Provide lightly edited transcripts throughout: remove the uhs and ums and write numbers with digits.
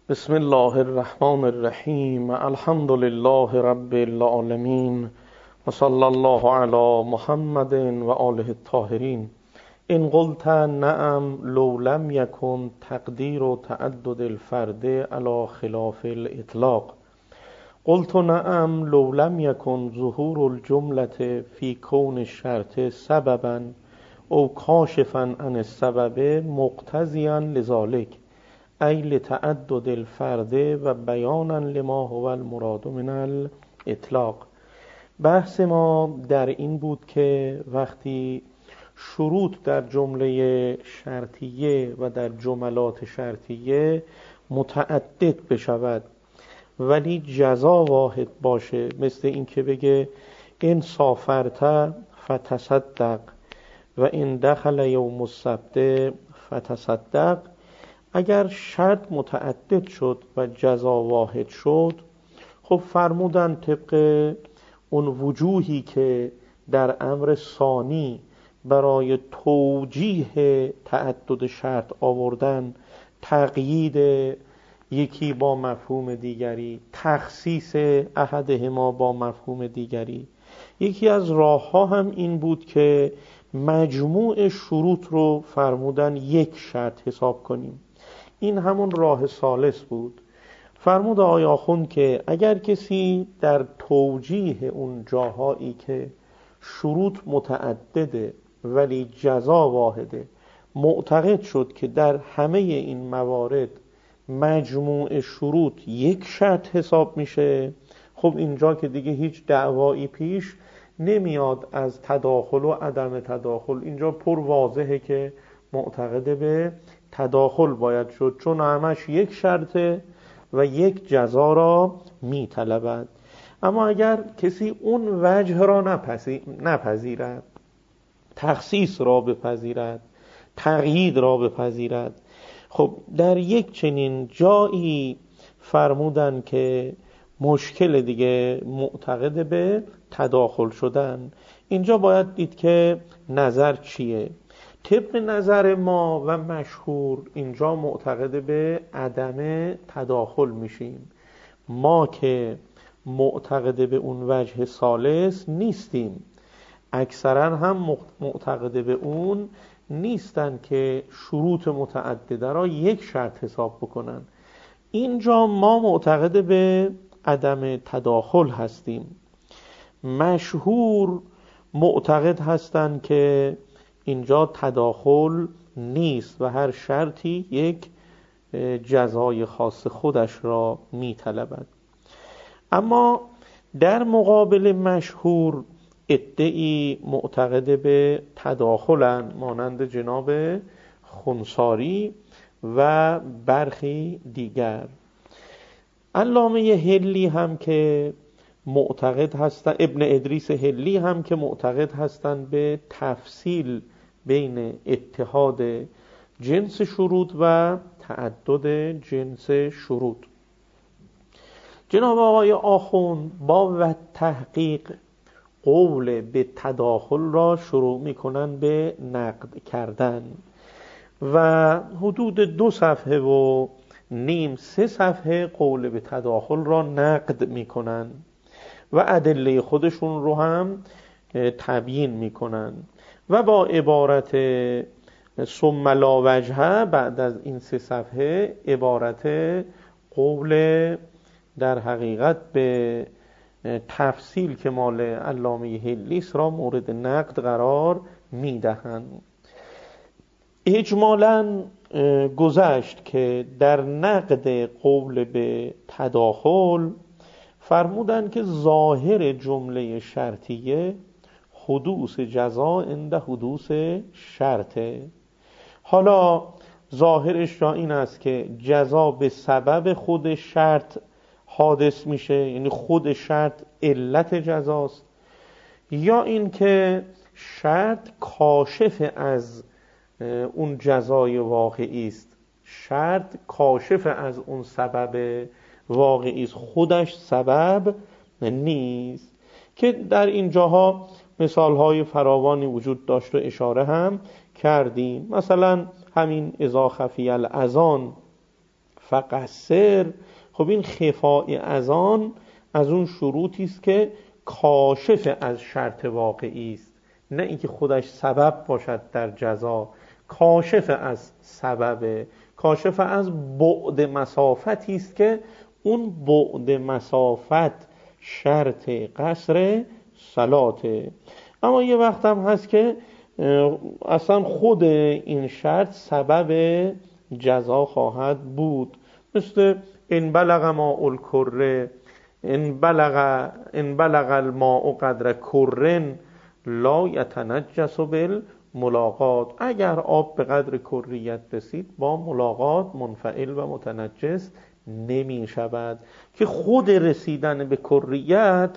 بسم الله الرحمن الرحیم. الحمد لله رب العالمین و صلی الله علی محمد و آله الطاهرین. ان قلت نعم لو لم یکن تقدیر و تعدد الفرد علی خلاف الاطلاق. قلت نعم لو لم یکن ظهور الجملة فی کون الشرط سببا او کاشفا عن السبب مقتضیا لذلك ای لتعدد الفرد و بیانا لما هو المراد من الاطلاق. بحث ما در این بود که وقتی شروط در جمله شرطیه و در جملات شرطیه متعدد بشود ولی جزا واحد باشه، مثل این که بگه ان سافرت فتصدق و ان دخل یوم السبت فتصدق، اگر شرط متعدد شد و جزا واحد شد، خب فرمودن طبق اون وجوهی که در امر ثانی برای توجیه تعدد شرط آوردن، تقیید یکی با مفهوم دیگری، تخصیص احدهما با مفهوم دیگری، یکی از راه ها هم این بود که مجموع شروط رو فرمودن یک شرط حساب کنیم. این همون راه ثالث بود. فرمود آقای آخوند که اگر کسی در توجیه اون جاهایی که شروط متعدده ولی جزا واحده معتقد شد که در همه این موارد مجموع شروط یک شرط حساب میشه، خب اینجا که دیگه هیچ دعوایی پیش نمیاد از تداخل و عدم تداخل. اینجا پر واضحه که معتقد به تداخل باید شد، چون همش یک شرطه و یک جزا را میطلبد. اما اگر کسی اون وجه را نپذیرد، تخصیص را بپذیرد، تقیید را بپذیرد، خب در یک چنین جایی فرمودن که مشکل دیگه معتقد به تداخل شدن. اینجا باید دید که نظر چیه. طبق نظر ما و مشهور اینجا معتقد به عدم تداخل میشیم. ما که معتقد به اون وجه ثالث نیستیم، اکثرا هم معتقد به اون نیستن که شروط متعدده را یک شرط حساب بکنن. اینجا ما معتقد به عدم تداخل هستیم. مشهور معتقد هستن که اینجا تداخل نیست و هر شرطی یک جزای خاص خودش را میطلبد. اما در مقابل مشهور عده‌ای معتقد به تداخلن، مانند جناب خنثاری و برخی دیگر. علامه حلی هم که معتقد هستند، ابن ادریس حلی هم که معتقد هستند به تفصیل بین اتحاد جنس شروط و تعدد جنس شروط. جناب آقای آخوند با و تحقیق قول به تداخل را شروع میکنن به نقد کردن و حدود 2 صفحه و نیم 3 صفحه قول به تداخل را نقد میکنن و ادله خودشون رو هم تبیین میکنن و با عبارت ثم لا وجه بعد از این 3 صفحه عبارت قول در حقیقت به تفصیل که مال علامه حلیس را مورد نقد قرار میدهند. اجمالاً گذشت که در نقد قول به تداخل فرمودن که ظاهر جمله شرطیه حدوث جزا عند حدوث شرطه. حالا ظاهرش را این است که جزا به سبب خود شرط حادث میشه، یعنی خود شرط علت جزاست، یا این که شرط کاشف از اون جزای واقعی است. شرط کاشف از اون سبب واقعی است، خودش سبب نیست، که در این جاها مثالهای فراوانی وجود داشت و اشاره هم کردیم. مثلا همین اذا خفی الاذان فقصر. خب این خفای از اون شروطی است که کاشف از شرط واقعی است، نه اینکه خودش سبب باشد در جزا. کاشف از سببه، کاشف از بعد مسافتی است که اون بعد مسافت شرط قصر صلاته. اما یه وقت هم هست که اصلا خود این شرط سبب جزا خواهد بود، مثل ان بلغ ماء الکره، ان بلغ الماء قدر کرن لا یتنجس بالملاقات. اگر آب به قدر کریت رسید با ملاقات منفعل و متنجس نمی شود، که خود رسیدن به کریت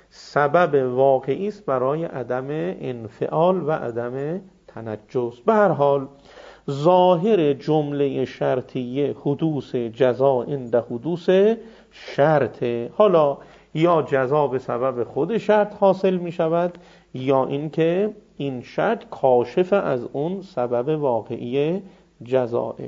سبب واقعی است برای عدم انفعال و عدم تنجس. به هر حال ظاهر جمله شرطیه حدوث جزا عند حدوث شرط. حالا یا جزا به سبب خود شرط حاصل می شود، یا اینکه این شرط کاشف از اون سبب واقعی جزاه.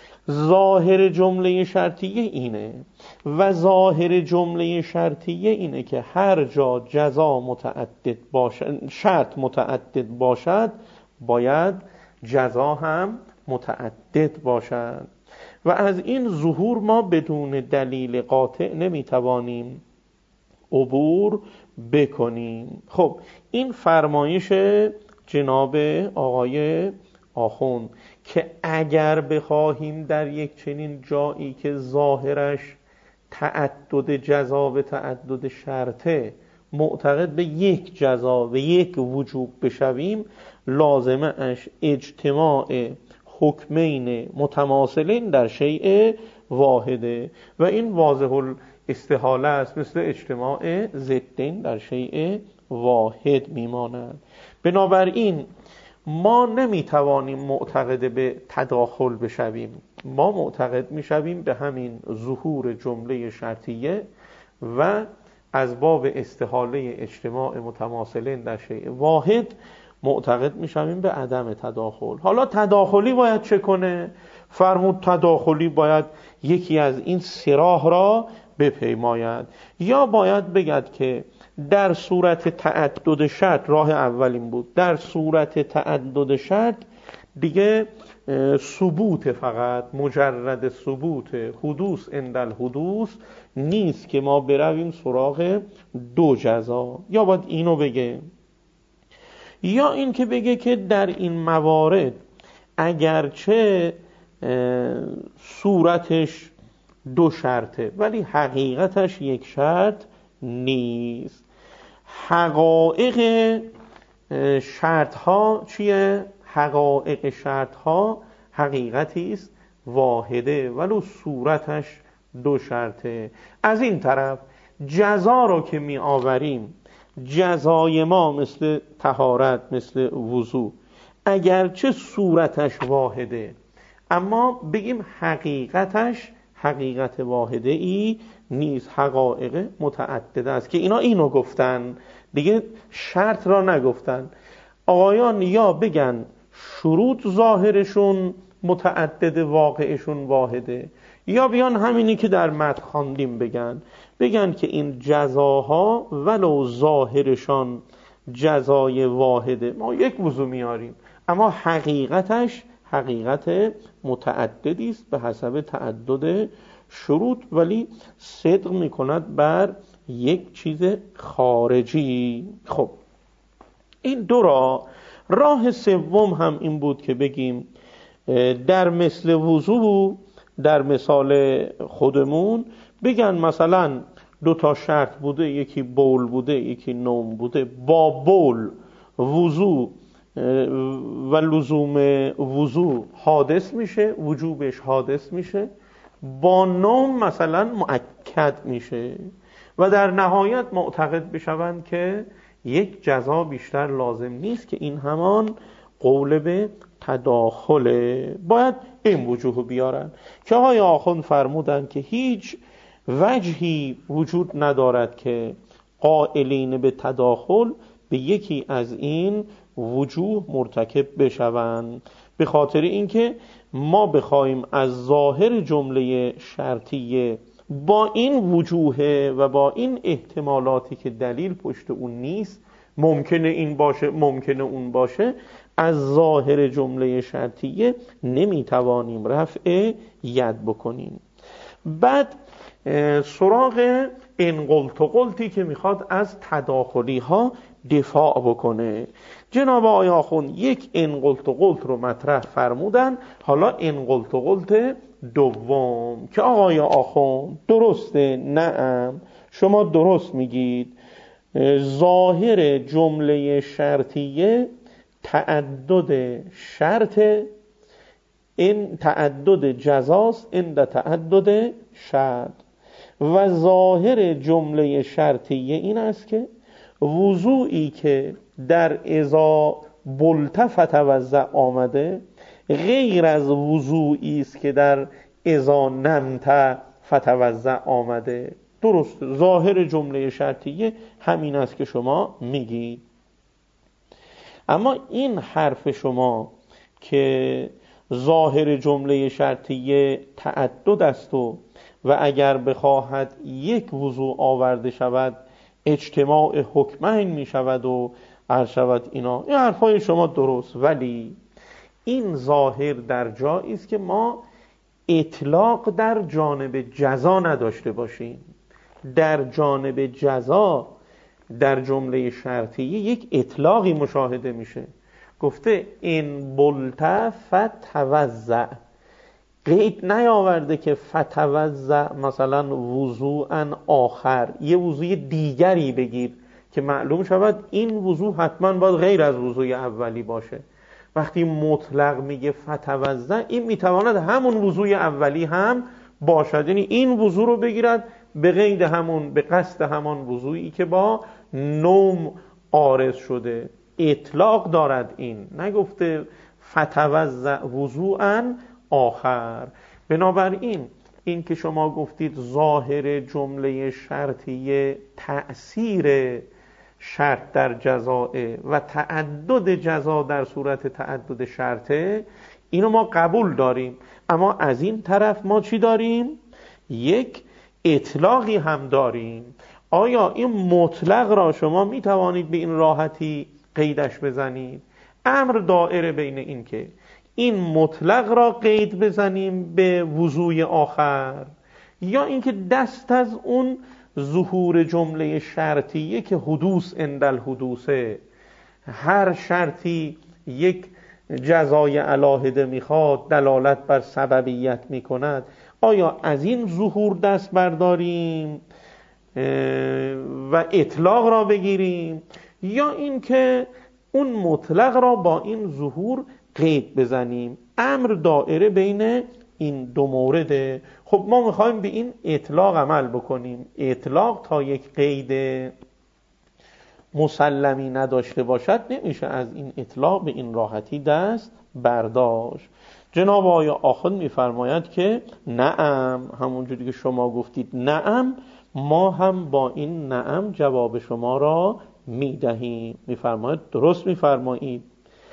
ظاهر جمله شرطیه اینه، و ظاهر جمله شرطیه اینه که هر جا جزا متعدد باشد، شرط متعدد باشد، باید جزا هم متعدد باشد. و از این ظهور ما بدون دلیل قاطع نمیتوانیم عبور بکنیم. خب این فرمایش جناب آقای آخوند که اگر بخواهیم در یک چنین جایی که ظاهرش تعدد جزا به تعدد شرطه معتقد به یک جزا و یک وجوب بشویم، لازمه اش اجتماع حکمین متماثلین در شیء واحده، و این واضح الاستحاله است، مثل اجتماع ضدین در شیء واحد میماند. بنابراین ما نمیتوانیم معتقد به تداخل بشویم، ما معتقد میشویم به همین ظهور جمله شرطیه و از باب استحاله اجتماع متماثلین در شیء واحد معتقد میشویم به عدم تداخل. حالا تداخلی باید چه کنه؟ فرمود تداخلی باید یکی از این سه راه را بپیماید، یا باید بگد که در صورت تعدد شرط، راه اولین بود، در صورت تعدد شرط دیگه ثبوت، فقط مجرد ثبوت حدوث عند الحدوث نیست که ما برویم سراغ دو جزا. یا باید اینو بگه، یا این که بگه که در این موارد اگرچه صورتش دو شرطه ولی حقیقتش یک شرط نیست. حقایق شرط ها چیه؟ حقایق شرط ها حقیقتی است واحده ولو صورتش دو شرطه. از این طرف جزا رو که می آوریم، جزای ما مثل طهارت، مثل وضو، اگرچه صورتش واحده اما بگیم حقیقتش حقیقت واحده ای نیست، حقایق متعدده است، که اینا اینو گفتن دیگه، شرط را نگفتن. آقایان یا بگن شروط ظاهرشون متعدد واقعشون واحده، یا بیان همینی که در متن خواندیم بگن که این جزاها ولو ظاهرشان جزای واحده، ما یک وضو میاریم اما حقیقتش حقیقت متعددی است به حسب تعدد شروط، ولی صدق میکند بر یک چیز خارجی. خب این دو راه سوم هم این بود که بگیم در مثل وضو، در مثال خودمون بگن مثلا دو تا شرط بوده، یکی بول بوده یکی نوم بوده، با بول وضو و لزوم وضو حادث میشه، وجوبش حادث میشه، با نوم مثلا مؤکد میشه، و در نهایت معتقد بشوند که یک جزا بیشتر لازم نیست، که این همان قول به تداخله. باید این وجوه بیارن که های آخوند فرمودن که هیچ وجهی وجود ندارد که قائلین به تداخل به یکی از این وجوه مرتکب بشوند، به خاطر اینکه ما بخوایم از ظاهر جمله شرطیه با این وجوه و با این احتمالاتی که دلیل پشت اون نیست، ممکنه این باشه ممکنه اون باشه، از ظاهر جمله شرطیه نمیتوانیم رفع ید بکنیم. بعد سراغ این قلت و قلتی که میخواد از تداخلی ها دفاع بکنه. جناب آقای آخوند یک این قلت و قلت رو مطرح فرمودن. حالا این قلت و قلت دوم که آقای آخوند درسته، نعم شما درست میگید، ظاهر جمله شرطیه تعدد شرط، این تعدد جزاست عند تعدد شرط، و ظاهر جمله شرطیه این است که وضوعی که در اذا بلت فتوضأ آمده غیر از وضوعی است که در اذا نمت فتوضأ آمده. درست، ظاهر جمله شرطیه همین است که شما میگید. اما این حرف شما که ظاهر جمله شرطیه تعدد است و اگر بخواهد یک وضوع آورده شود اجتماع حکمین می شود و عرض شود، این حرفای شما درست، ولی این ظاهر در جایی است که ما اطلاق در جانب جزا نداشته باشیم. در جانب جزا در جمله شرطیه یک اطلاقی مشاهده میشه. گفته این بلت فتوضأ، قید نیاورده که فتوضأ مثلا وضوعا آخر، یه وضوع دیگری بگیر که معلوم شود این وضوع حتما باید غیر از وضوع اولی باشه. وقتی مطلق میگه فتوضأ، این میتواند همون وضوع اولی هم باشد، یعنی این وضوع رو بگیرد به قید همون، به قصد همان وضوعی که با نوم عارض شده. اطلاق دارد، این نگفته فتوضأ وضوعا آخر. بنابراین این که شما گفتید ظاهر جمله شرطیه تأثیر شرط در جزاء و تعدد جزا در صورت تعدد شرطه، اینو ما قبول داریم. اما از این طرف ما چی داریم؟ یک اطلاقی هم داریم. آیا این مطلق را شما می توانید به این راحتی قیدش بزنید؟ امر دائره بین این که این مطلق را قید بزنیم به وضوع آخر، یا اینکه دست از اون ظهور جمله شرطیه که حدوث عند الحدوثه، هر شرطی یک جزای علاهده میخواد، دلالت بر سببیت میکند، آیا از این ظهور دست برداریم و اطلاق را بگیریم، یا اینکه اون مطلق را با این ظهور قید بزنیم؟ امر دائره بین این دو مورده. خب ما میخوایم به این اطلاق عمل بکنیم. اطلاق تا یک قید مسلمی نداشته باشد نمیشه از این اطلاق به این راحتی دست برداشت. جناب آقای آخوند میفرماید که نعم، همونجوری که شما گفتید نعم، ما هم با این نعم جواب شما را میدهیم. میفرماید درست میفرمایید،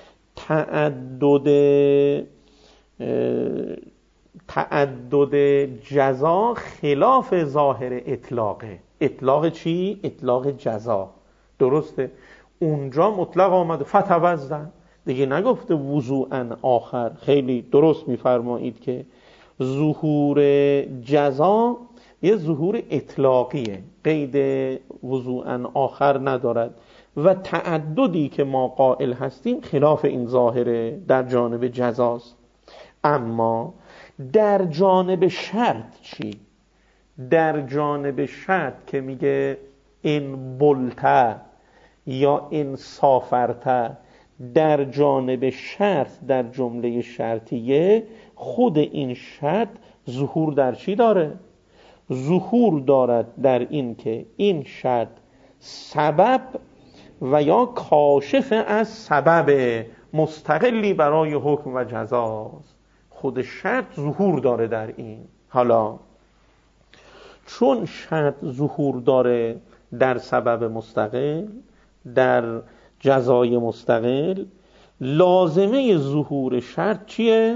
تعدد جزا خلاف ظاهر اطلاقه. اطلاق چی؟ اطلاق جزا. درسته، اونجا مطلق آمده فتوضأ، دیگه نگفته وضوعا آخر. خیلی درست میفرمایید که ظهور جزا یه ظهور اطلاقیه، قید وضوعا آخر ندارد، و تعددی که ما قائل هستیم خلاف این ظاهره، در جانب جزاست. اما در جانب شرط چی؟ در جانب شرط که میگه این بلته یا این سافرته، در جانب شرط در جمله شرطیه خود این شرط ظهور در چی داره؟ ظهور دارد در این که این شرط سبب و یا کاشف از سبب مستقلی برای حکم و جزاست. خود شرط ظهور داره در این. حالا چون شرط ظهور داره در سبب مستقل، در جزای مستقل، لازمه ظهور شرط چیه؟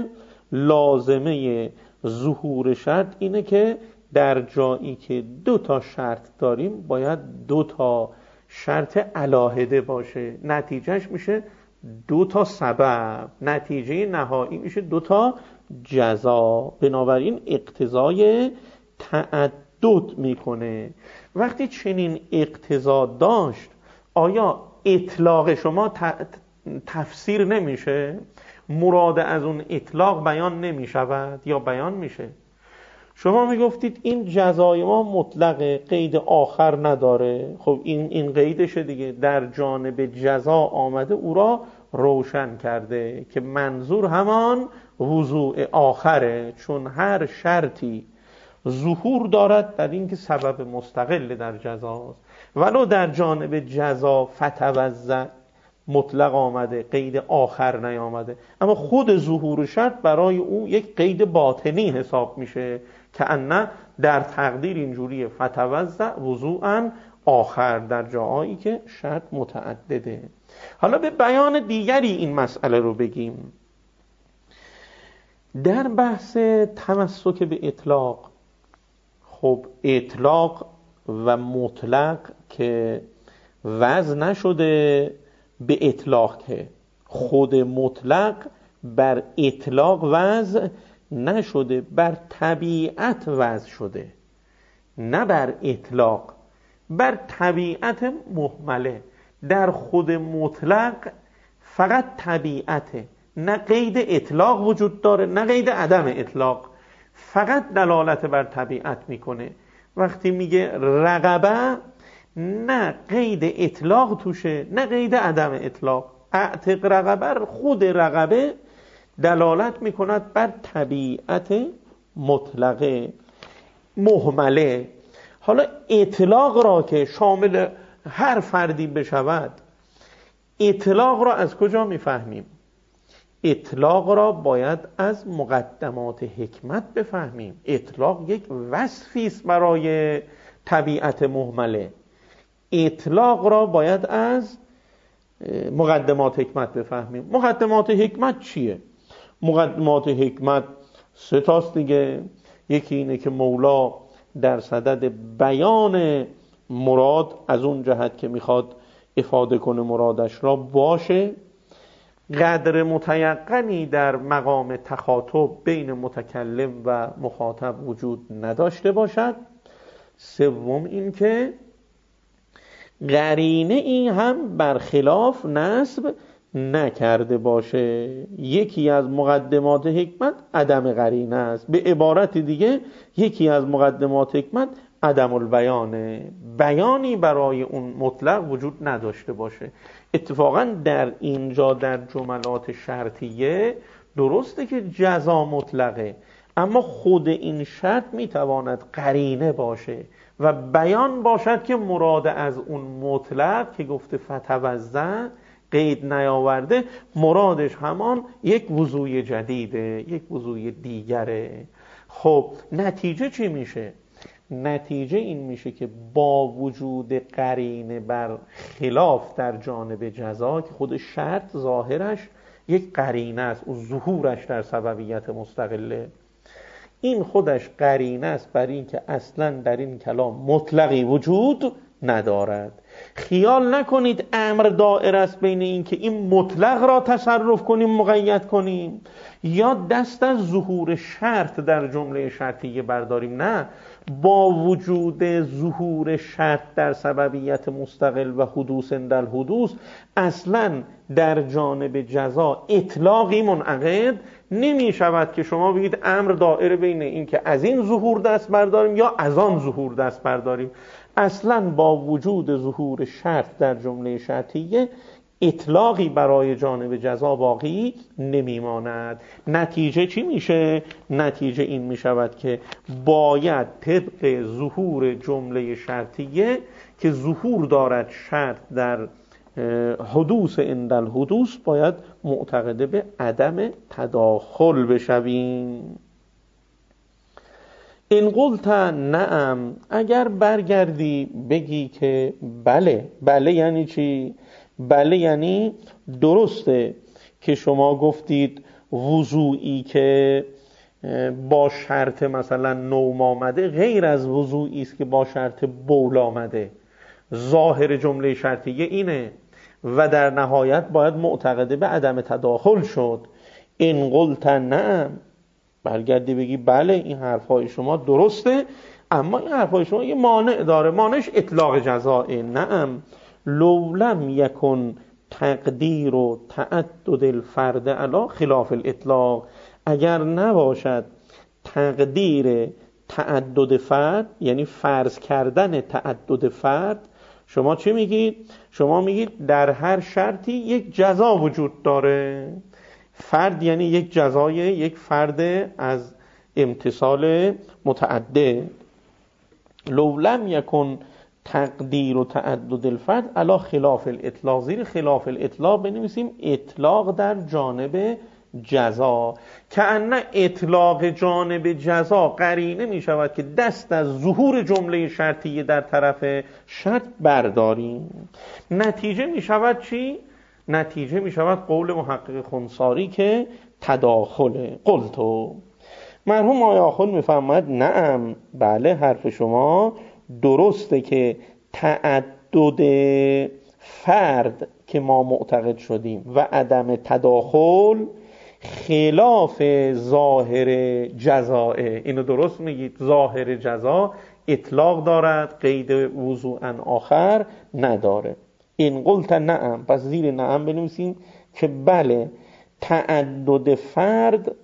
لازمه ظهور شرط اینه که در جایی که 2 تا شرط داریم باید 2 تا شرط علاهده باشه. نتیجهش میشه 2 تا سبب، نتیجه نهایی میشه 2 تا جزا. بنابراین اقتضای تعدد میکنه. وقتی چنین اقتضا داشت آیا اطلاق شما تفسیر نمیشه؟ مراد از اون اطلاق بیان نمیشود یا بیان میشه؟ شما میگفتید این جزای ما مطلقه، قید آخر نداره. خب این قیدشه دیگه، در جانب جزا آمده او را روشن کرده که منظور همان وضوع آخره، چون هر شرطی ظهور دارد در این که سبب مستقل در جزاست. ولو در جانب جزا فتوزع مطلق آمده، قید آخر نیامده، اما خود ظهور شرط برای او یک قید باطنی حساب میشه که ان در تقدیر اینجوری فتوزع وضوعا آخر در جایی که شرط متعدده. حالا به بیان دیگری این مسئله رو بگیم. در بحث تمسک به اطلاق، خب اطلاق و مطلق که وضع نشده به اطلاق، که خود مطلق بر اطلاق وضع نشده، بر طبیعت وضع شده، نه بر اطلاق، بر طبیعت محمله. در خود مطلق فقط طبیعته، نه قید اطلاق وجود داره نه قید عدم اطلاق، فقط دلالت بر طبیعت میکنه. وقتی میگه رقبه، نه قید اطلاق توشه نه قید عدم اطلاق. اعتق رقبه، خود رقبه دلالت میکند بر طبیعت مطلقه محمله. حالا اطلاق را که شامل هر فردی بشود، اطلاق را از کجا میفهمیم؟ اطلاق را باید از مقدمات حکمت بفهمیم. اطلاق یک وصفی است برای طبیعت محمله. اطلاق را باید از مقدمات حکمت بفهمیم. مقدمات حکمت چیه؟ مقدمات حکمت 3 تاست دیگه. یکی اینه که مولا در صدد بیان مراد از اون جهت که میخواد افاده کنه مرادش را باشه، قدر متیقنی در مقام تخاطب بین متکلم و مخاطب وجود نداشته باشد. سوم این که قرینه این هم برخلاف نسب نکرده باشه. یکی از مقدمات حکمت عدم قرینه است. به عبارت دیگه یکی از مقدمات حکمت عدم البیانه، بیانی برای اون مطلق وجود نداشته باشه. اتفاقا در اینجا در جملات شرطیه درسته که جزا مطلقه، اما خود این شرط میتواند قرینه باشه و بیان باشد که مراد از اون مطلق که گفته فتوزع قید نیاورده، مرادش همان یک وضوع جدیده، یک وضوع دیگره. خب نتیجه چی میشه؟ نتیجه این میشه که با وجود قرینه بر خلاف در جانب جزا که خود شرط ظاهرش یک قرینه است، و ظهورش در سببیت مستقله، این خودش قرینه است بر این که اصلا در این کلام مطلقی وجود ندارد. خیال نکنید امر دائر است بین این که این مطلق را تصرف کنیم مقید کنیم یا دست از ظهور شرط در جمله شرطیه برداریم. نه، با وجود ظهور شرط در سببیت مستقل و حدوث اندل حدوث اصلا در جانب جزا اطلاقی منعقد نمی شود که شما بگید امر دائر بین این که از این ظهور دست برداریم یا از آن ظهور دست برداریم. اصلا با وجود ظهور شرط در جمله شرطیه اطلاقی برای جانب جزا باقی نمیماند. نتیجه چی میشه؟ نتیجه این میشود که باید طبق ظهور جمله شرطیه که ظهور دارد شرط در حدوث اندل حدوث باید معتقده به عدم تداخل بشویم. این قلت نعم، اگر برگردی بگی که بله. بله یعنی چی؟ بله یعنی درسته که شما گفتید وضوئی که با شرط مثلا نوم آمده غیر از وضوئی است که با شرط بول آمده. ظاهر جمله شرطیه اینه و در نهایت باید معتقده به عدم تداخل شد. این قلت نعم، برگردی بگی بله این حرفای شما درسته، اما این حرفای شما یه مانع داره، مانعش اطلاق جزائه. نعم لو لم یکن تقدیر و تعدد الفرد علی خلاف الاطلاق، اگر نباشد تقدیر تعدد فرد، یعنی فرض کردن تعدد فرد. شما چی میگید؟ شما میگید در هر شرطی یک جزا وجود داره. فرد یعنی یک جزای یک فرد از امتصال متعدد. لو لم یکن تقدیر و تعدد الفرد علی خلاف الاطلاق، زیر خلاف الاطلاق بنویسیم اطلاق در جانب جزا. که ان اطلاق جانب جزا قرینه می شود که دست از ظهور جمله شرطیه در طرف شرط برداریم. نتیجه می شود چی؟ نتیجه می شود قول محقق خنثاری که تداخله. قلتو، مرحوم آقای آخوند میفرماید نعم، بله حرف شما درسته که تعدد فرد که ما معتقد شدیم و عدم تداخل خلاف ظاهر جزاء. اینو درست میگید، ظاهر جزا اطلاق دارد، قید وضوعا آخر نداره. این قلت نعم، پس زیر نعم بنویسیم که بله تعدد فرد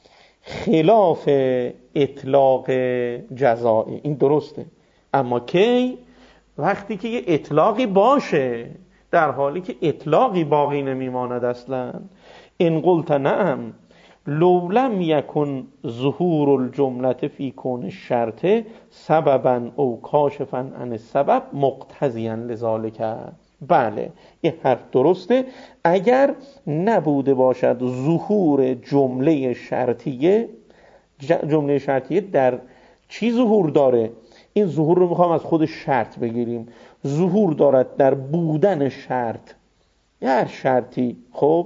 خلاف اطلاق جزاء، این درسته. اما کی؟ وقتی که یه اطلاقی باشه، در حالی که اطلاقی باقی نمیماند اصلا. این قلت نعم لو لم یکن ظهور الجمله فی کون الشرط سببا او کاشفا عن السبب مقتضیا لذالک. بله این حرف درسته، اگر نبوده باشد ظهور جمله شرطیه. جمله شرطیه در چی ظهور داره؟ این ظهور رو میخوام از خود شرط بگیریم. ظهور دارد در بودن شرط، هر شرطی خب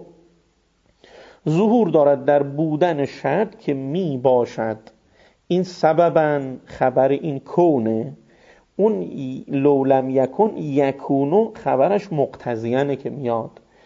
ظهور دارد در بودن شرط که می باشد. این سبباً خبر این کونه، اون لو لم یکن یکونو خبرش مقتضیانه که میاد.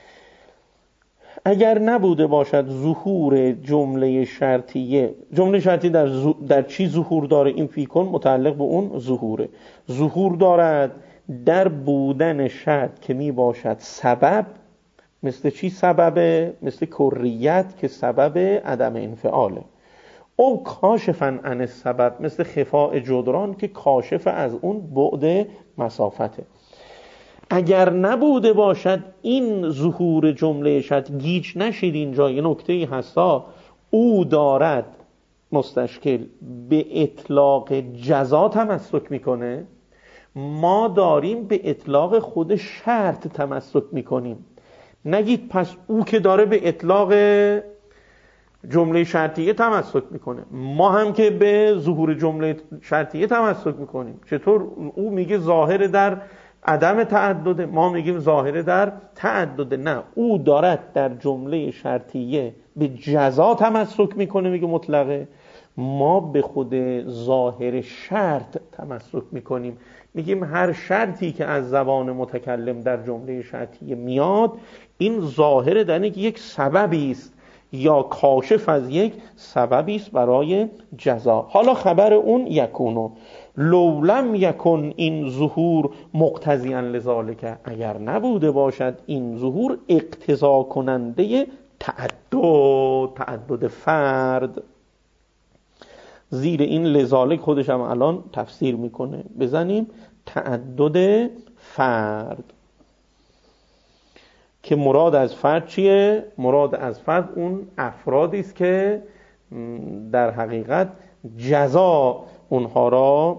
اگر نبوده باشد ظهور جمله شرطیه، جمله شرطی در چی ظهور داره؟ این فیکن متعلق به اون ظهوره. ظهور دارد در بودن شرط که می باشد سبب. مثل چی سببه؟ مثل کریت که سبب عدم انفعاله. او کاشفن عن السبب، مثل خفاء جدران که کاشف از اون بعد مسافته. اگر نبوده باشد این ظهور جمله شرط، گیج نشید اینجا یه نکته‌ای هستا، او دارد مستشکل به اطلاق جزا تمسک میکنه، ما داریم به اطلاق خود شرط تمسک میکنیم. نگید پس او که داره به اطلاق جمله شرطیه تمسک میکنه، ما هم که به ظهور جمله شرطیه تمسک میکنیم. چطور؟ او میگه ظاهر در عدم تعدد، ما میگیم ظاهر در تعدد. نه، او دارد در جمله شرطیه به جزا تمسک میکنه، میگه مطلقه، ما به خود ظاهر شرط تمسک میکنیم. میگیم هر شرطی که از زبان متکلم در جمله شرطیه میاد، این ظاهر در یک سببی است یا کاشف از یک سببی است برای جزا. حالا خبر اون یکونو لو لم یکن این ظهور مقتضیا لذالک، اگر نبوده باشد این ظهور اقتضا کننده تعدد فرد. زیر این لذالک خودش هم الان تفسیر میکنه، بزنیم تعدد فرد. که مراد از فرد چیه؟ مراد از فرد اون افرادی است که در حقیقت جزا اونها را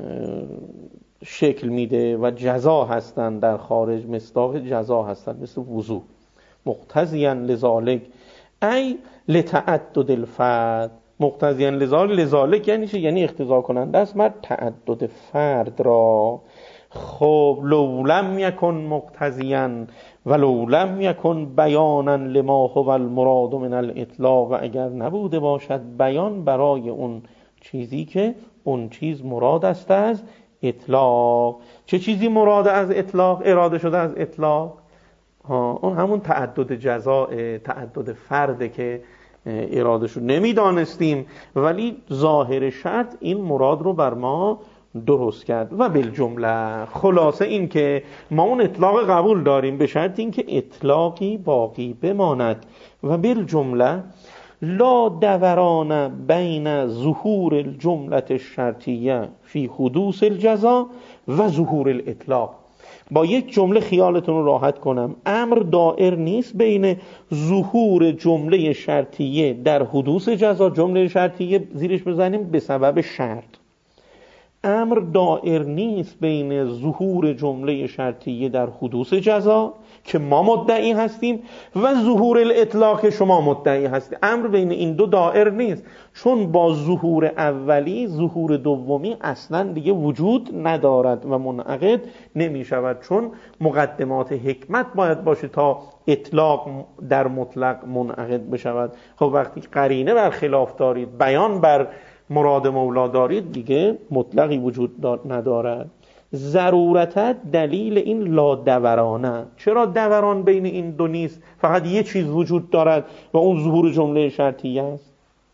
شکل میده و جزا هستند، در خارج مصداق جزا هستند، مثل وضوء. مقتضیا لذالک ای لتعدد الفرد. مقتضیا لذالک یعنی چی؟ یعنی اقتضا کننده است بر تعدد فرد را. خب لو لم یکن مقتضیا ولو لم یکن بیانا لما هو المراد من الاطلاق، و اگر نبوده باشد بیان برای اون چیزی که اون چیز مراد است از اطلاق. چه چیزی مراد از اطلاق، اراده شده از اطلاق؟ اون همون تعدد جزاء، تعدد فرده که اراده شد نمیدانستیم، ولی ظاهر شرط این مراد رو بر ما درست کرد. و بالجمله خلاصه این که ما اون اطلاق قبول داریم به شرط این که اطلاقی باقی بماند. و بالجمله لا دوران بین ظهور الجمله الشرطیه فی حدوث الجزا و ظهور الاطلاق. با یک جمله خیالتون رو راحت کنم، امر دائر نیست بین ظهور جمله شرطیه در حدوث جزا، جمله شرطیه زیرش بزنیم به سبب شرط. امر دائر نیست بین ظهور جمله شرطیه در حدوث جزا که ما مدعی هستیم و ظهور الاطلاق که شما مدعی هستید. امر بین این دو دائر نیست، چون با ظهور اولی ظهور دومی اصلا دیگه وجود ندارد و منعقد نمی شود، چون مقدمات حکمت باید باشه تا اطلاق در مطلق منعقد بشود. خب وقتی قرینه بر خلاف دارید، بیان بر مراد مولا دارید، دیگه مطلقی وجود ندارد. ضرورت دلیل این لا دورانه. چرا دوران بین این دو نیست؟ فقط یه چیز وجود دارد و اون ظهور جمله شرطیه است.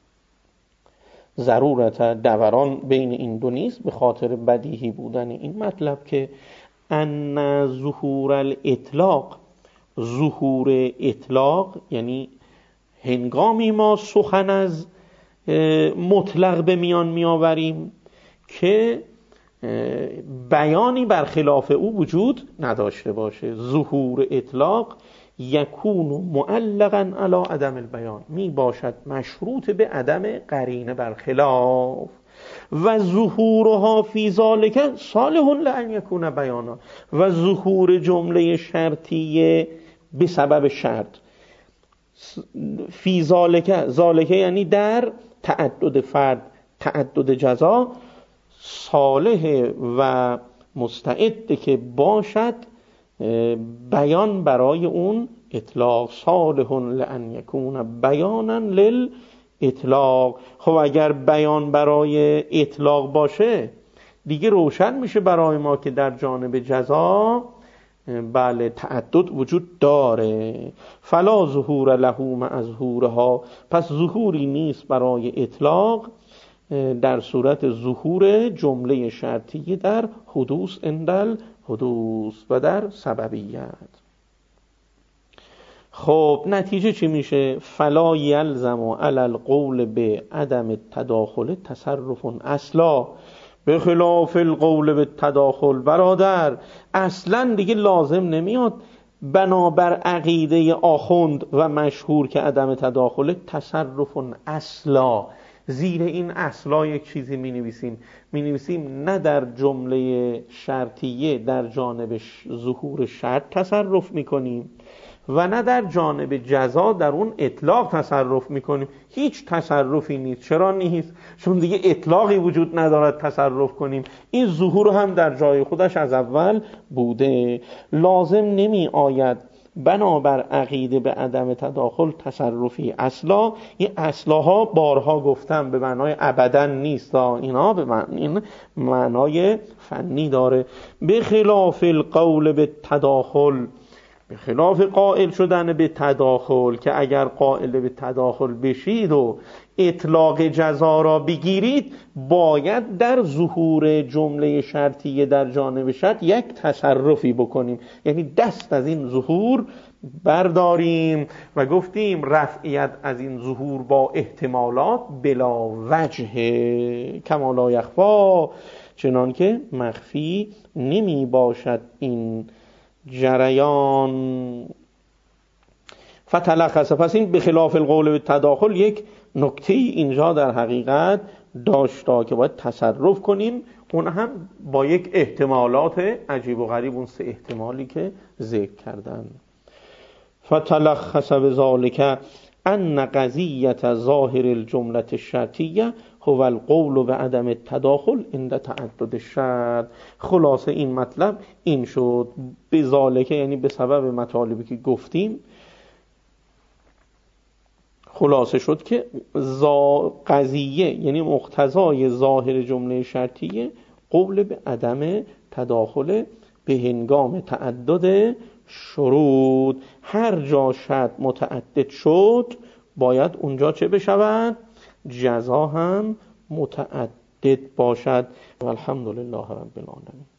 ضرورت دوران بین این دو نیست به خاطر بدیهی بودن این مطلب که ان ظهور الاطلاق، ظهور اطلاق یعنی هنگامی ما سخن از مطلق به میان میآوریم که بیانی برخلاف او وجود نداشته باشه. ظهور اطلاق یکون معلقا علی عدم البیان، می باشد مشروط به عدم قرینه برخلاف. و ظهورها فی ذالک صالح لان یکون بیانا، و ظهور جمله شرطیه به سبب شرط فی ذالک، ذالک یعنی در تعدد فرد، تعدد جزا، صالح و مستعد که باشد بیان برای اون اطلاق. صالح لان یکون بیانا للاطلاق. خب اگر بیان برای اطلاق باشه دیگه روشن میشه برای ما که در جانب جزا بله تعدد وجود داره. فلا ظهور له مع ظهورها، پس ظهوری نیست برای اطلاق در صورت ظهور جمله شرطیه در حدوث اندل حدوث و در سببیت. خب نتیجه چی میشه؟ فلا یلزم علی القول به عدم التداخل تصرف اصلا، به خلاف القول به تداخل. برادر اصلا دیگه لازم نمیاد بنابر عقیده آخوند و مشهور که عدم تداخل تصرف اصلا. زیر این اصلا یک چیزی می نویسیم نه در جمله شرطیه در جانب ظهور شرط تصرف می کنیم و نه در جانب جزا در اون اطلاق تصرف میکنیم. هیچ تصرفی نیست. چرا نیست؟ چون دیگه اطلاقی وجود ندارد تصرف کنیم. این ظهور هم در جای خودش از اول بوده. لازم نمی آید بنابر عقیده به عدم تداخل تصرفی اصلا. این اصلاها بارها گفتم به معنای ابدا نیست، اینا به این معنای فنی داره. به خلاف القول به تداخل، به خلاف قائل شدن به تداخل، که اگر قائل به تداخل بشید و اطلاق جزا را بگیرید باید در ظهور جمله شرطیه در جانب شرط یک تصرفی بکنیم، یعنی دست از این ظهور برداریم و گفتیم رفعیت از این ظهور با احتمالات بلا وجه کما لا یخفا، چنان که مخفی نمی باشد این جریان. فتلخص، پس این به خلاف القول به تداخل یک نکته اینجا در حقیقت داشتا که باید تصرف کنیم، اون هم با یک احتمالات عجیب و غریب، اون سه احتمالی که ذکر کردن. فتلخص بذالک ان قضیت ظاهر الجمله الشرطیه هو القول به عدم التداخل عند تعدد الشرط. خلاصه این مطلب این شد، بذالکه یعنی به سبب مطالبی که گفتیم خلاصه شد که قضیه یعنی مقتضای ظاهر جمله شرطیه قول به عدم تداخل به هنگام تعدد شروط. هر جا شرط متعدد شد باید اونجا چه بشود؟ جزا هم متعدد باشد. والحمدلله رب العالمین.